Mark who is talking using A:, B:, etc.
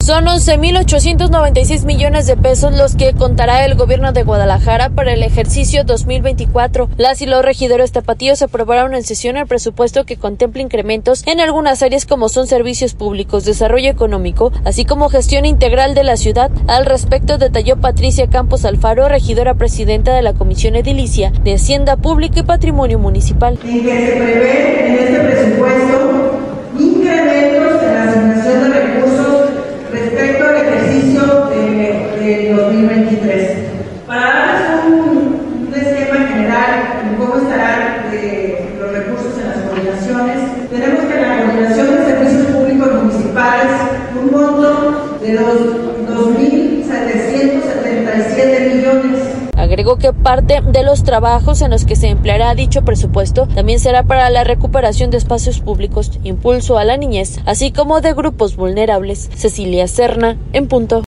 A: Son 11,896 millones de pesos los que contará el gobierno de Guadalajara para el ejercicio 2024. Las y los regidores tapatíos aprobaron en sesión el presupuesto que contempla incrementos en algunas áreas como son servicios públicos, desarrollo económico, así como gestión integral de la ciudad. Al respecto detalló Patricia Campos Alfaro, regidora presidenta de la Comisión Edilicia de Hacienda Pública y Patrimonio Municipal.
B: En que se prevé en este presupuesto incrementos en la asignación de recursos respecto al ejercicio de 2023. Para darles un esquema general de cómo estarán los recursos en las coordinaciones, tenemos que en la coordinación de servicios públicos municipales un monto de 2,777 millones.
A: Agregó que parte de los trabajos en los que se empleará dicho presupuesto también será para la recuperación de espacios públicos, impulso a la niñez, así como de grupos vulnerables. Cecilia Serna, en punto.